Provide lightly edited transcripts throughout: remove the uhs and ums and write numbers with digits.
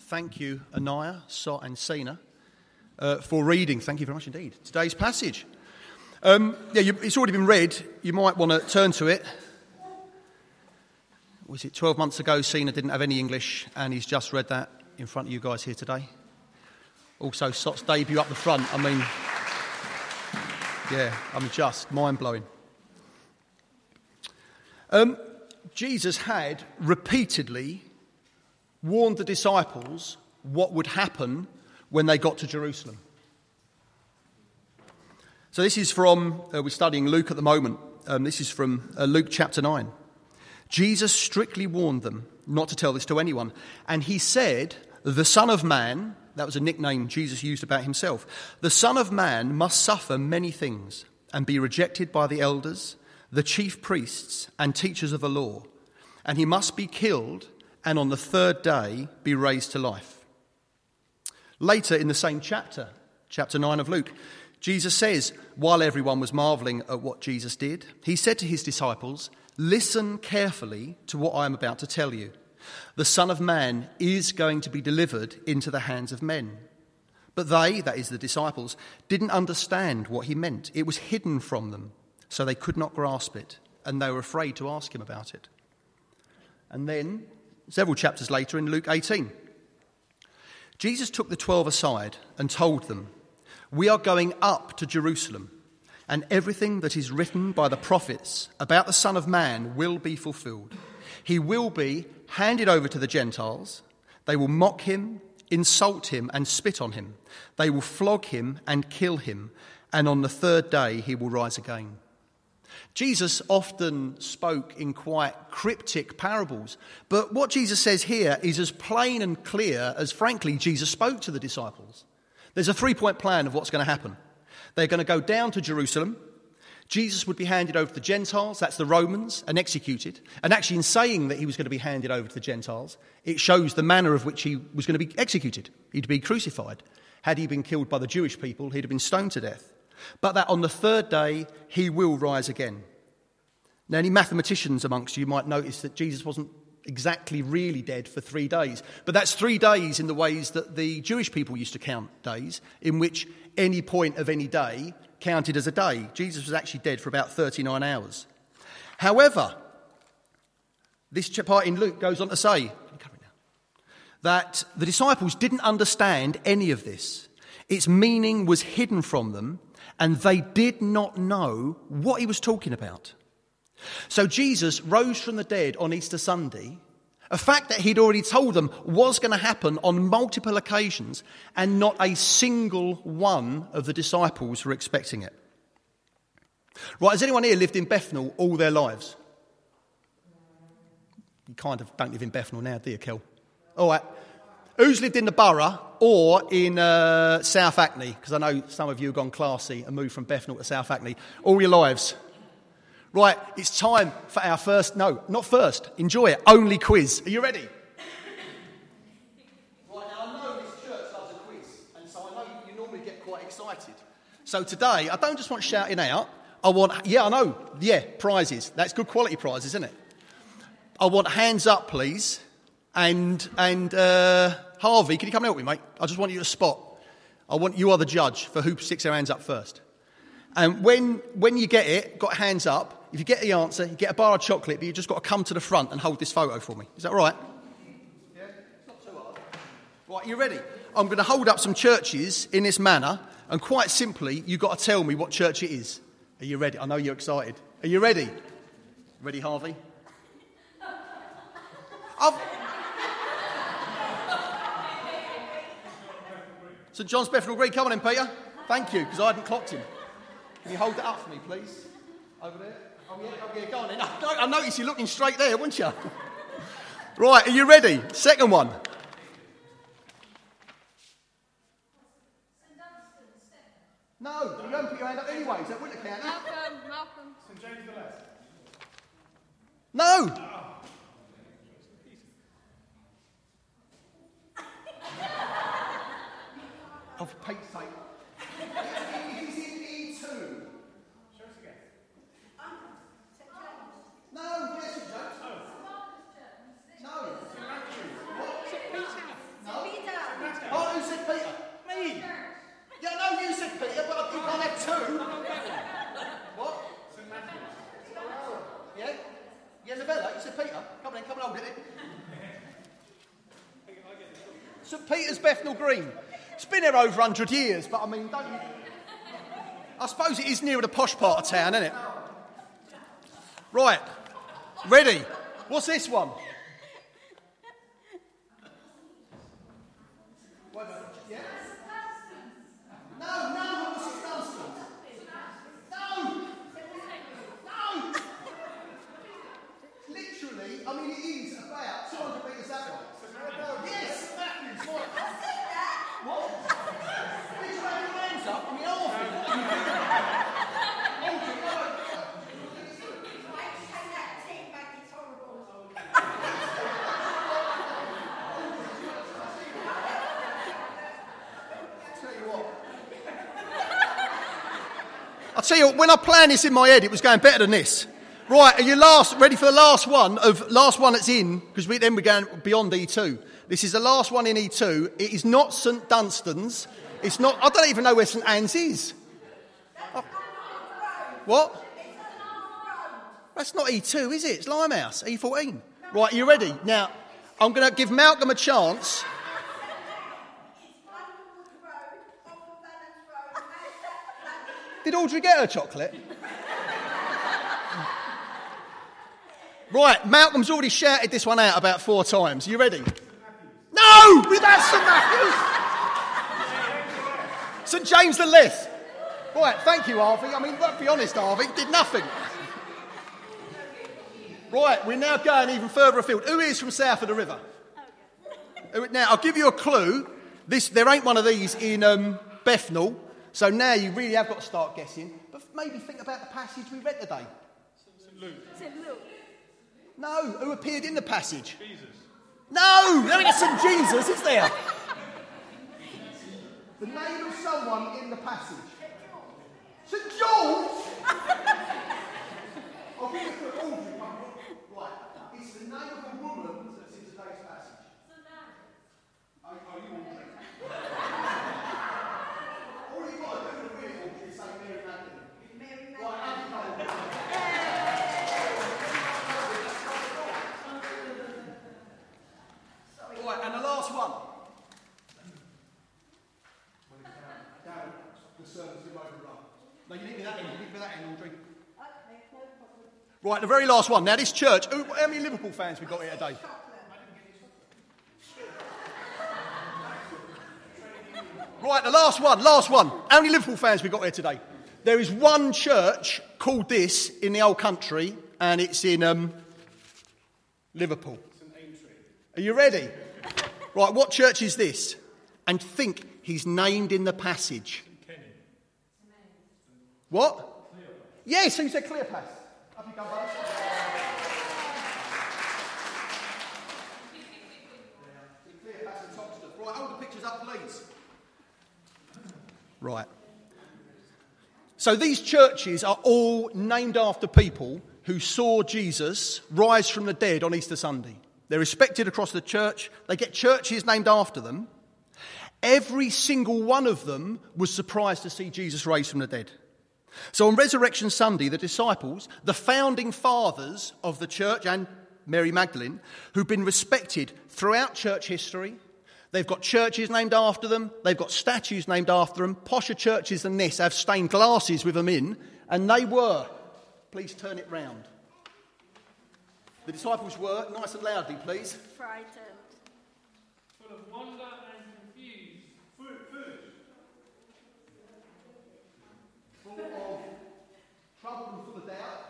thank you, Anaya, Sot and Sina, for reading. Thank you very much indeed. Today's passage. It's already been read. You might want to turn to it. Was it 12 months ago, Sina didn't have any English, and he's just read that in front of you guys here today. Also, Sot's debut up the front. Just mind-blowing. Jesus had repeatedly warned the disciples what would happen when they got to Jerusalem. So this is from, we're studying Luke at the moment. This is from Luke chapter 9. Jesus strictly warned them not to tell this to anyone. And he said, the Son of Man, that was a nickname Jesus used about himself, the Son of Man must suffer many things and be rejected by the elders, the chief priests and teachers of the law, and he must be killed and on the third day be raised to life. Later in the same chapter, chapter 9 of Luke, Jesus says, while everyone was marvelling at what Jesus did, he said to his disciples, listen carefully to what I am about to tell you. The Son of Man is going to be delivered into the hands of men. But they, that is the disciples, didn't understand what he meant. It was hidden from them, so they could not grasp it, and they were afraid to ask him about it. And then, several chapters later in Luke 18, Jesus took the 12 aside and told them, we are going up to Jerusalem, and everything that is written by the prophets about the Son of Man will be fulfilled. He will be handed over to the Gentiles. They will mock him, insult him, and spit on him. They will flog him and kill him, and on the third day he will rise again. Jesus often spoke in quite cryptic parables, but what Jesus says here is as plain and clear as, frankly, Jesus spoke to the disciples. There's a three-point plan of what's going to happen. They're going to go down to Jerusalem. Jesus would be handed over to the Gentiles, that's the Romans, and executed. And actually, in saying that he was going to be handed over to the Gentiles, it shows the manner of which he was going to be executed. He'd be crucified. Had he been killed by the Jewish people, he'd have been stoned to death. But that on the third day, he will rise again. Now, any mathematicians amongst you might notice that Jesus wasn't exactly really dead for 3 days. But that's 3 days in the ways that the Jewish people used to count days, in which any point of any day counted as a day. Jesus was actually dead for about 39 hours. However, this part in Luke goes on to say that the disciples didn't understand any of this. Its meaning was hidden from them, and they did not know what he was talking about. So Jesus rose from the dead on Easter Sunday, a fact that he'd already told them was going to happen on multiple occasions, and not a single one of the disciples were expecting it. Right, has anyone here lived in Bethnal all their lives? You kind of don't live in Bethnal now, do you, Kel? All right. Who's lived in the borough or in South Hackney? Because I know some of you have gone classy and moved from Bethnal to South Hackney all your lives. Right, it's time for our enjoy it, only quiz. Are you ready? Right, now I know this church loves a quiz, and so I know you normally get quite excited. So today, I don't just want shouting out, prizes. That's good quality prizes, isn't it? I want hands up, please. And Harvey, can you come and help me, mate? I just want you to spot. You are the judge for who sticks their hands up first. And when you get it, got hands up, if you get the answer, you get a bar of chocolate, but you've just got to come to the front and hold this photo for me. Is that right? Yeah, it's not too hard. Right, you ready? I'm going to hold up some churches in this manner, and quite simply, you've got to tell me what church it is. Are you ready? I know you're excited. Are you ready? Ready, Harvey? St John's Bethnal Green. Come on in, Peter. Thank you, because I hadn't clocked him. Can you hold that up for me, please? Over there? Oh, yeah, go on in. I noticed you're looking straight there, weren't you? Right, are you ready? Second one. No, you don't put your hand up anyways. That wouldn't have counted. Malcolm. St James the Less. No. Oh, for Pete's sake. He's in E2. Show us again. No, yes, James. No. No. St Matthews. St Peter. No. St Peter's, Bethnal Green. It's been there over 100 years, but I mean, don't you... I suppose it is nearer the posh part of town, isn't it? Right. Ready? What's this one? Yeah? No, not St Dunstan's. No! Literally, I mean, it is about 200 metres that way. Yes, Matthews. What? Did you have your hands up? I mean, I'll tell you what, when I planned this in my head, it was going better than this. Right, are you ready for the last one that's in? Because then we're going beyond E2. This is the last one in E2. It is not St Dunstan's. It's not. I don't even know where St Anne's is. What? That's not E2, is it? It's Limehouse, E14. Right, are you ready? Now, I'm going to give Malcolm a chance. Did Audrey get her chocolate? Right, Malcolm's already shouted this one out about 4 times. Are you ready? No! That's St Matthews! St James the Less. Right, thank you, Harvey. I mean, let's be honest, Harvey, did nothing. Right, we're now going even further afield. Who is from south of the river? Now, I'll give you a clue. There ain't one of these in Bethnal. So now you really have got to start guessing. But maybe think about the passage we read today. St Luke. St Luke. No, who appeared in the passage? Jesus. No, there ain't St Jesus, is there? The name of someone in the passage. St George? I'll give you a clue. Audrey, right. It's the name of a woman that's in today's passage. Oh, you Audrey. All you've got to do to really, Audrey, is say Mary Magdalene. Right, right, and the last one. The service will overrun. No, you need me that end. You need me that end, Audrey. Right, the very last one. Now, this church. How many Liverpool fans we got here today? Right, the last one. How many Liverpool fans we got here today? There is one church called this in the old country, and it's in Liverpool. Are you ready? Right, what church is this? And think he's named in the passage. What? Yes, he said Cleopas. Up you go, buddy. Cleopas and Toxteth. Right, hold the pictures up, please. Right. So these churches are all named after people who saw Jesus rise from the dead on Easter Sunday. They're respected across the church. They get churches named after them. Every single one of them was surprised to see Jesus raised from the dead. So on Resurrection Sunday, the disciples, the founding fathers of the church and Mary Magdalene, who've been respected throughout church history, they've got churches named after them, they've got statues named after them. Posher churches than this have stained glasses with them in, and they were, please turn it round. The disciples were, nice and loudly please. Frightened. Full of wonder and confused. Foolish. Full of trouble and full of doubt.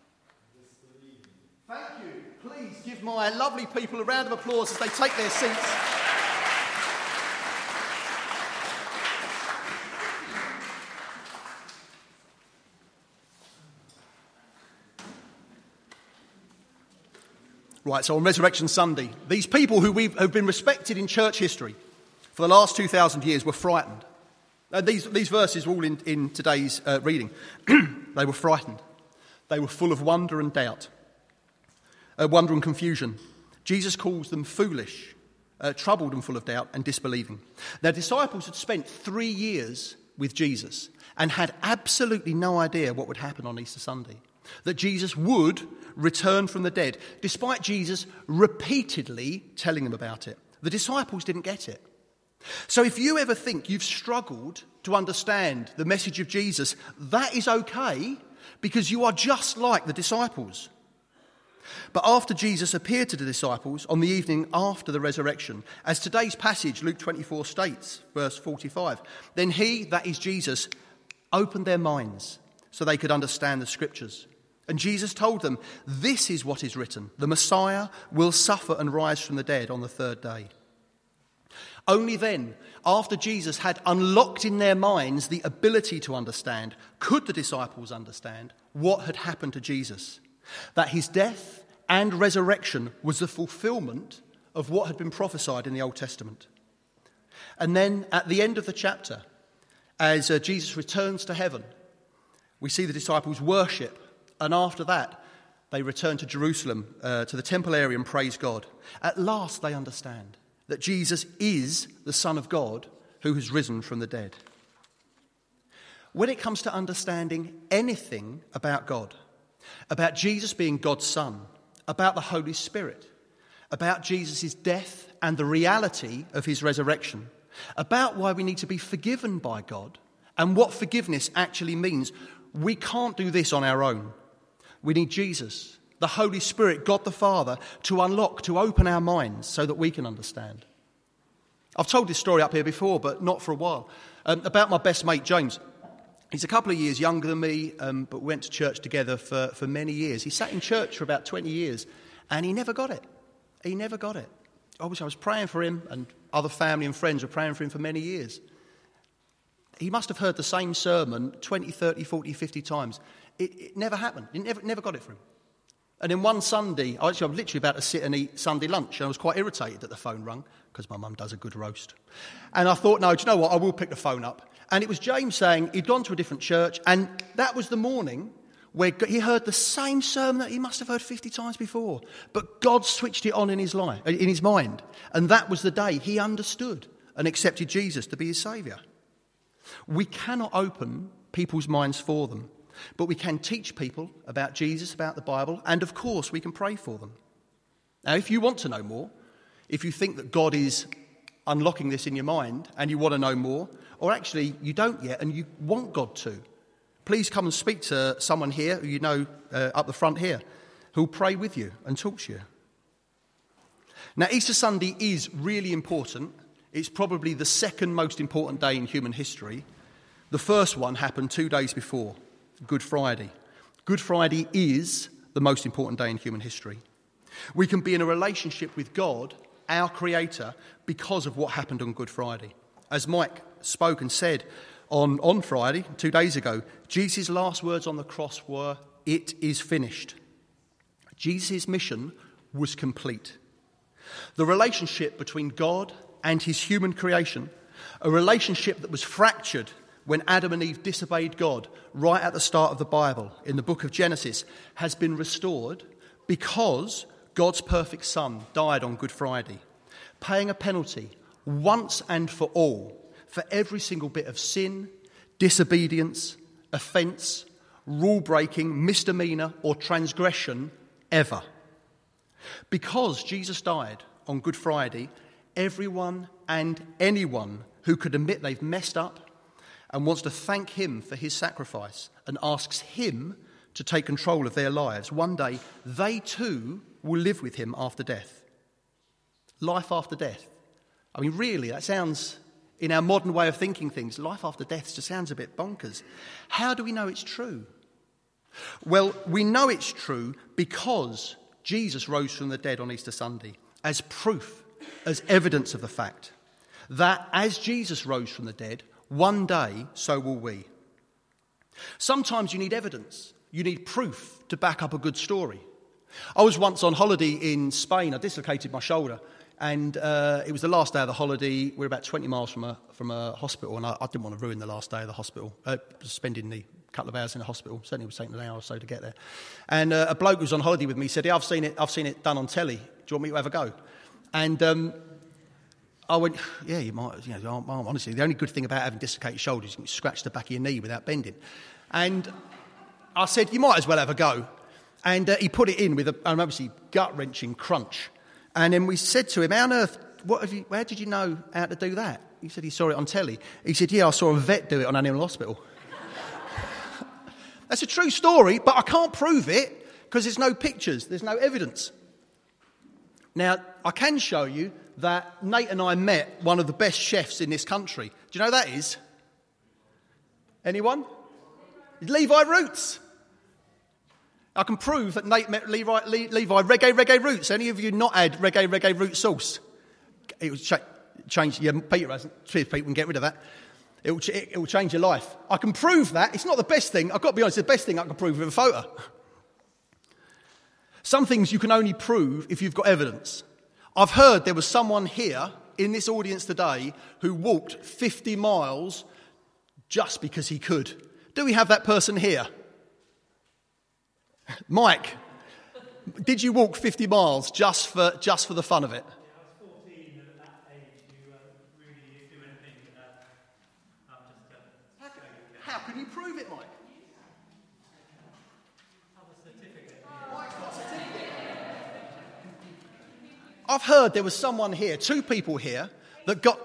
Thank you. Please give my lovely people a round of applause as they take their seats. Right, so on Resurrection Sunday, these people who have been respected in church history for the last 2,000 years were frightened. These verses are all in today's reading. They were frightened. They were full of wonder and doubt, wonder and confusion. Jesus calls them foolish, troubled and full of doubt and disbelieving. Their disciples had spent 3 years with Jesus and had absolutely no idea what would happen on Easter Sunday. That Jesus would return from the dead, despite Jesus repeatedly telling them about it. The disciples didn't get it. So if you ever think you've struggled to understand the message of Jesus, that is okay, because you are just like the disciples. But after Jesus appeared to the disciples on the evening after the resurrection, as today's passage, Luke 24, states, verse 45, then he, that is Jesus, opened their minds so they could understand the scriptures. And Jesus told them, this is what is written, the Messiah will suffer and rise from the dead on the third day. Only then, after Jesus had unlocked in their minds the ability to understand, could the disciples understand what had happened to Jesus, that his death and resurrection was the fulfillment of what had been prophesied in the Old Testament. And then at the end of the chapter, as Jesus returns to heaven, we see the disciples worship, and after that they return to Jerusalem, to the temple area, and praise God. At last they understand that Jesus is the Son of God who has risen from the dead. When it comes to understanding anything about God, about Jesus being God's Son, about the Holy Spirit, about Jesus' death and the reality of his resurrection, about why we need to be forgiven by God and what forgiveness actually means, we can't do this on our own. We need Jesus, the Holy Spirit, God the Father, to unlock, to open our minds so that we can understand. I've told this story up here before, but not for a while, about my best mate, James. He's a couple of years younger than me, but we went to church together for many years. He sat in church for about 20 years, and he never got it. He never got it. I was praying for him, and other family and friends were praying for him for many years. He must have heard the same sermon 20, 30, 40, 50 times. It never happened. He never got it for him. And then one Sunday, I was literally about to sit and eat Sunday lunch, and I was quite irritated that the phone rang, because my mum does a good roast. And I thought, no, do you know what, I will pick the phone up. And it was James saying he'd gone to a different church, and that was the morning where he heard the same sermon that he must have heard 50 times before. But God switched it on in his mind, and that was the day he understood and accepted Jesus to be his saviour. We cannot open people's minds for them, but we can teach people about Jesus, about the Bible, and of course we can pray for them. Now, if you want to know more, if you think that God is unlocking this in your mind and you want to know more, or actually you don't yet and you want God to, please come and speak to someone here who you know up the front here, who'll pray with you and talk to you. Now, Easter Sunday is really important. It's probably the second most important day in human history. The first one happened 2 days before, Good Friday. Good Friday is the most important day in human history. We can be in a relationship with God, our Creator, because of what happened on Good Friday. As Mike spoke and said on Friday, 2 days ago, Jesus' last words on the cross were, "It is finished." Jesus' mission was complete. The relationship between God and his human creation, a relationship that was fractured when Adam and Eve disobeyed God right at the start of the Bible, in the book of Genesis, has been restored because God's perfect Son died on Good Friday, paying a penalty once and for all for every single bit of sin, disobedience, offence, rule-breaking, misdemeanour or transgression ever. Because Jesus died on Good Friday, everyone and anyone who could admit they've messed up and wants to thank him for his sacrifice and asks him to take control of their lives, one day they too will live with him after death. Life after death. I mean, really, that sounds, in our modern way of thinking things, life after death just sounds a bit bonkers. How do we know it's true? Well, we know it's true because Jesus rose from the dead on Easter Sunday as proof, as evidence of the fact that as Jesus rose from the dead, one day so will we. Sometimes you need evidence. You need proof to back up a good story. I was once on holiday in Spain. I dislocated my shoulder, and it was the last day of the holiday. We're about 20 miles from a hospital, and I didn't want to ruin the last day of the hospital, spending the couple of hours in the hospital. Certainly it was taking an hour or so to get there. And a bloke who was on holiday with me said, "Yeah, I've seen it done on telly. Do you want me to have a go?" And I went, "Yeah, you might. You know, honestly, the only good thing about having dislocated shoulders is you can scratch the back of your knee without bending." And I said, "You might as well have a go." And he put it in with an obviously gut-wrenching crunch. And then we said to him, "How on earth, how did you know how to do that?" He said he saw it on telly. He said, yeah, I saw a vet do it on Animal Hospital. That's a true story, but I can't prove it because there's no pictures, there's no evidence. Now, I can show you that Nate and I met one of the best chefs in this country. Do you know who that is? Anyone? Levi Roots. I can prove that Nate met Levi Reggae Roots. Any of you not had Reggae Root sauce? It will change. Yeah, Peter hasn't. People can get rid of that. It will change your life. I can prove that. It's not the best thing. I've got to be honest, it's the best thing I can prove with a photo. Some things you can only prove if you've got evidence. I've heard there was someone here in this audience today who walked 50 miles just because he could. Do we have that person here? Mike, did you walk 50 miles just for the fun of it? Yeah, I was 14, and at that age you really do anything just How can you prove it, Mike? have a certificate. Mike's got a certificate. I've heard there was someone here, 2 people here, that got...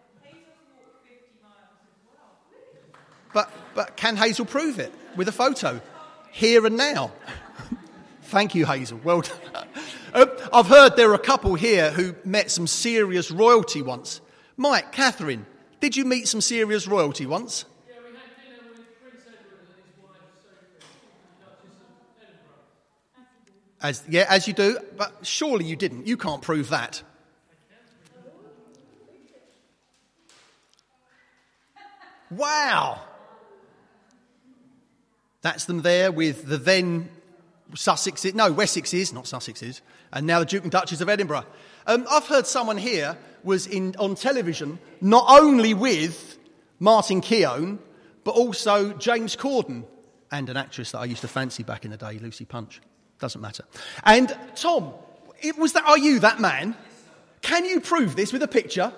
But can Hazel prove it with a photo? Here and now. Thank you, Hazel. Well done. I've heard there are a couple here who met some serious royalty once. Mike, Catherine, did you meet some serious royalty once? Yeah, we had dinner with Prince Edward and his wife, Sophie, the Duchess of Edinburgh. As you do, but surely you didn't. You can't prove that. Wow. That's them there with the then Wessexes, not Sussexes, and now the Duke and Duchess of Edinburgh. I've heard someone here was on television not only with Martin Keown, but also James Corden and an actress that I used to fancy back in the day, Lucy Punch. Doesn't matter. And Tom, are you that man? Can you prove this with a picture?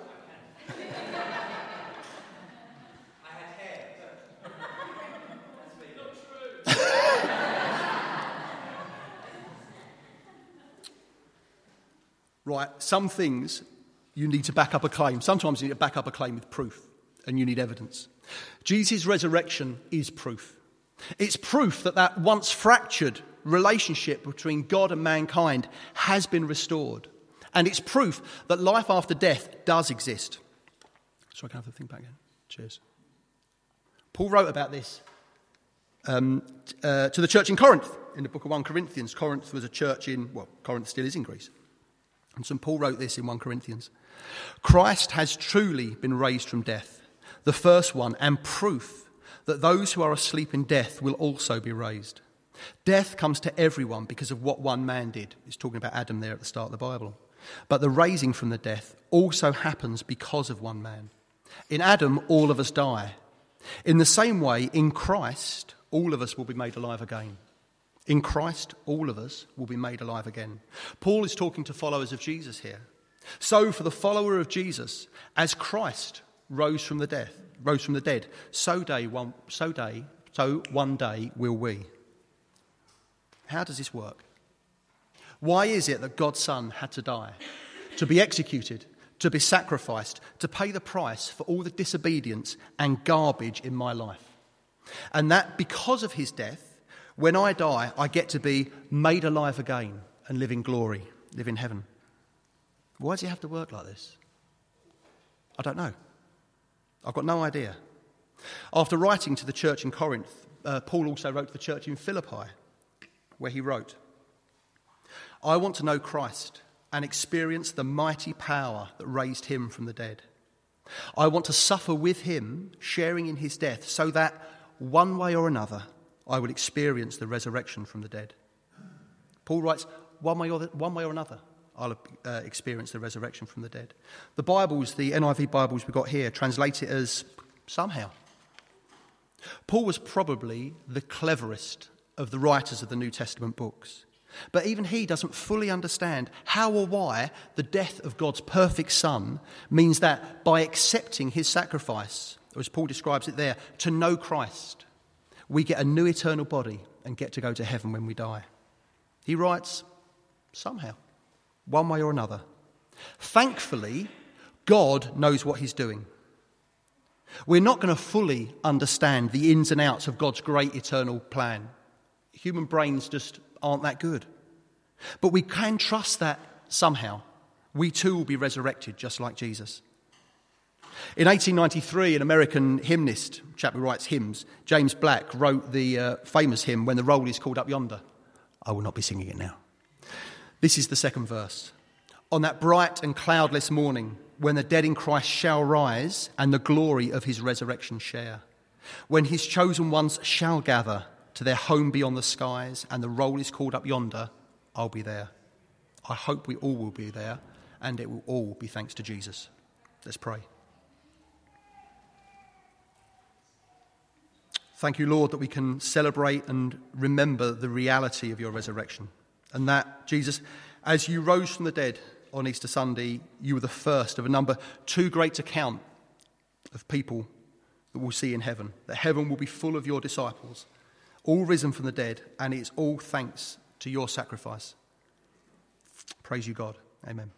Right, some things you need to back up a claim. Sometimes you need to back up a claim with proof, and you need evidence. Jesus' resurrection is proof. It's proof that once fractured relationship between God and mankind has been restored. And it's proof that life after death does exist. So I can have the thing back again. Cheers. Paul wrote about this to the church in Corinth in the book of 1 Corinthians. Corinth was a church Corinth still is in Greece. And St. Paul wrote this in 1 Corinthians. Christ has truly been raised from death, the first one, and proof that those who are asleep in death will also be raised. Death comes to everyone because of what one man did. It's talking about Adam there at the start of the Bible. But the raising from the death also happens because of one man. In Adam, all of us die. In the same way, in Christ, all of us will be made alive again. In Christ, all of us will be made alive again. Paul is talking to followers of Jesus here. So for the follower of Jesus, as Christ rose from the dead, so one day will we. How does this work? Why is it that God's Son had to die, to be executed, to be sacrificed, to pay the price for all the disobedience and garbage in my life? And that because of his death, when I die, I get to be made alive again and live in glory, live in heaven. Why does it have to work like this? I don't know. I've got no idea. After writing to the church in Corinth, Paul also wrote to the church in Philippi, where he wrote, I want to know Christ and experience the mighty power that raised him from the dead. I want to suffer with him, sharing in his death, so that one way or another I will experience the resurrection from the dead. Paul writes, one way or another, I'll experience the resurrection from the dead. The Bibles, the NIV Bibles we've got here, translate it as somehow. Paul was probably the cleverest of the writers of the New Testament books. But even he doesn't fully understand how or why the death of God's perfect Son means that by accepting his sacrifice, or as Paul describes it there, to know Christ, we get a new eternal body and get to go to heaven when we die. He writes, somehow, one way or another. Thankfully, God knows what he's doing. We're not going to fully understand the ins and outs of God's great eternal plan. Human brains just aren't that good. But we can trust that somehow we too will be resurrected just like Jesus. In 1893, an American hymnist, chap who writes hymns, James Black, wrote the famous hymn, When the Roll is Called Up Yonder. I will not be singing it now. This is the second verse. On that bright and cloudless morning, when the dead in Christ shall rise and the glory of his resurrection share, when his chosen ones shall gather to their home beyond the skies and the roll is called up yonder, I'll be there. I hope we all will be there, and it will all be thanks to Jesus. Let's pray. Thank you, Lord, that we can celebrate and remember the reality of your resurrection. And that, Jesus, as you rose from the dead on Easter Sunday, you were the first of a number too great to count of people that we'll see in heaven. That heaven will be full of your disciples, all risen from the dead, and it's all thanks to your sacrifice. Praise you, God. Amen.